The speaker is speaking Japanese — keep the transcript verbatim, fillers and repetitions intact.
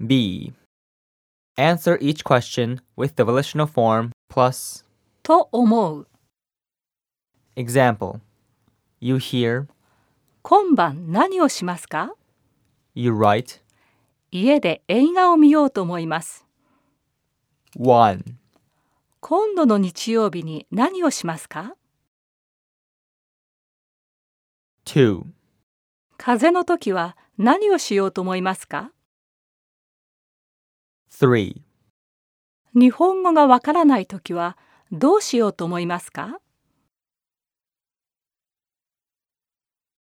B. Answer each question with the volitional form plus と思う。 Example. You hear, 今晩何をしますか？ you write, 家で映画を見ようと思います。 one. 今度の日曜日に何をしますか？ two. 風邪の時は何をしようと思いますか？ three. 日本語がわからない時はどうしようと思いますか？